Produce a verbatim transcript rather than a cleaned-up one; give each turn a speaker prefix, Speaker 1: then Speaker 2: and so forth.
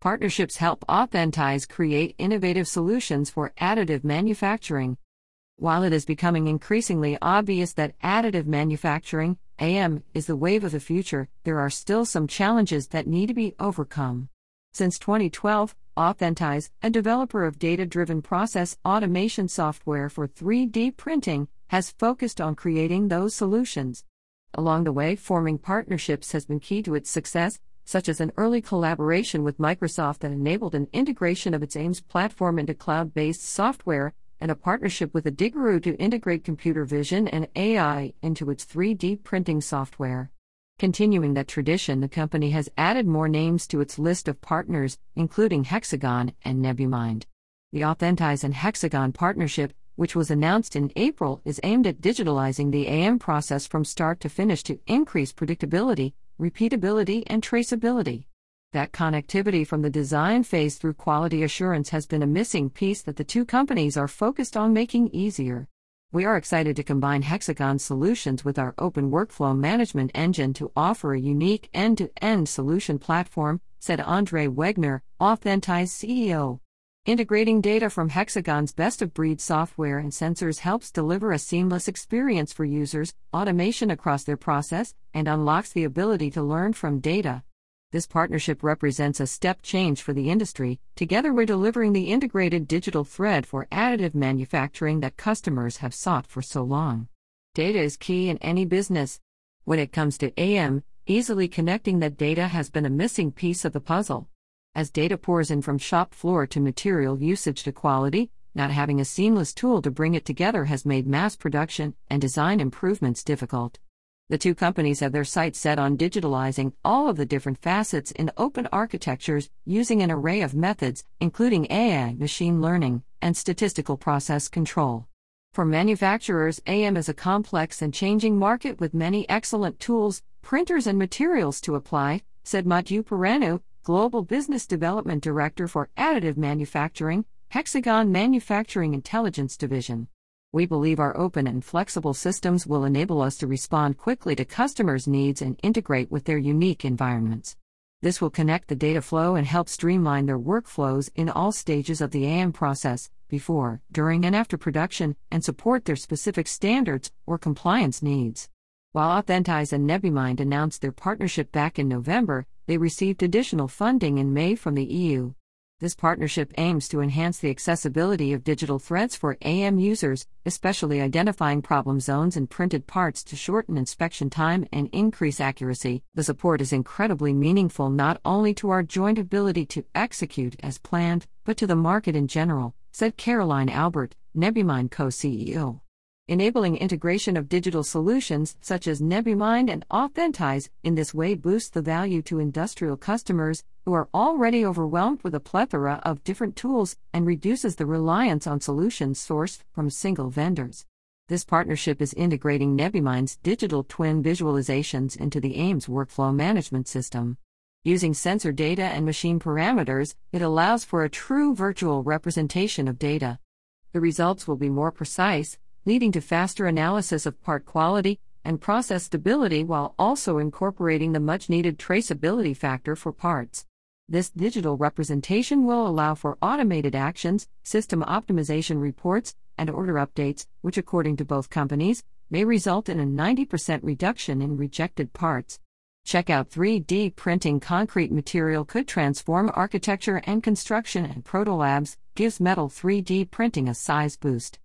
Speaker 1: Partnerships help Authentize create innovative solutions for additive manufacturing. While it is becoming increasingly obvious that additive manufacturing, A M, is the wave of the future, there are still some challenges that need to be overcome. Since twenty twelve, Authentize, a developer of data-driven process automation software for three D printing, has focused on creating those solutions. Along the way, forming partnerships has been key to its success, such as an early collaboration with Microsoft that enabled an integration of its A I M S platform into cloud-based software, and a partnership with Adigaru to integrate computer vision and A I into its three D printing software. Continuing that tradition, the company has added more names to its list of partners, including Hexagon and Nebumind. The Authentize and Hexagon partnership, which was announced in April, is aimed at digitalizing the A M process from start to finish to increase predictability, repeatability, and traceability. That connectivity from the design phase through quality assurance has been a missing piece that the two companies are focused on making easier. We are excited to combine Hexagon's solutions with our open workflow management engine to offer a unique end-to-end solution platform, said Andre Wegner, Authentize C E O. Integrating data from Hexagon's best-of-breed software and sensors helps deliver a seamless experience for users, automation across their process, and unlocks the ability to learn from data. This partnership represents a step change for the industry. Together, we're delivering the integrated digital thread for additive manufacturing that customers have sought for so long. Data is key in any business. When it comes to A M, easily connecting that data has been a missing piece of the puzzle. As data pours in from shop floor to material usage to quality, not having a seamless tool to bring it together has made mass production and design improvements difficult. The two companies have their sights set on digitalizing all of the different facets in open architectures using an array of methods, including A I, machine learning, and statistical process control. For manufacturers, A M is a complex and changing market with many excellent tools, printers, and materials to apply, said Mathieu Perranu, Global Business Development Director for Additive Manufacturing, Hexagon Manufacturing Intelligence Division. We believe our open and flexible systems will enable us to respond quickly to customers' needs and integrate with their unique environments. This will connect the data flow and help streamline their workflows in all stages of the A M process, before, during, and after production, and support their specific standards or compliance needs. While Authentize and Nebumind announced their partnership back in November, they received additional funding in May from the E U. This partnership aims to enhance the accessibility of digital threads for A M users, especially identifying problem zones in printed parts to shorten inspection time and increase accuracy. The support is incredibly meaningful not only to our joint ability to execute as planned, but to the market in general, said Caroline Albert, Nebumind co-C E O. Enabling integration of digital solutions such as Nebumind and Authentize in this way boosts the value to industrial customers who are already overwhelmed with a plethora of different tools and reduces the reliance on solutions sourced from single vendors. This partnership is integrating Nebumind's digital twin visualizations into the A I M S workflow management system. Using sensor data and machine parameters, it allows for a true virtual representation of data. The results will be more precise, leading to faster analysis of part quality and process stability while also incorporating the much-needed traceability factor for parts. This digital representation will allow for automated actions, system optimization reports, and order updates, which according to both companies, may result in a ninety percent reduction in rejected parts. Check out three D printing concrete material could transform architecture and construction, and Protolabs gives metal three D printing a size boost.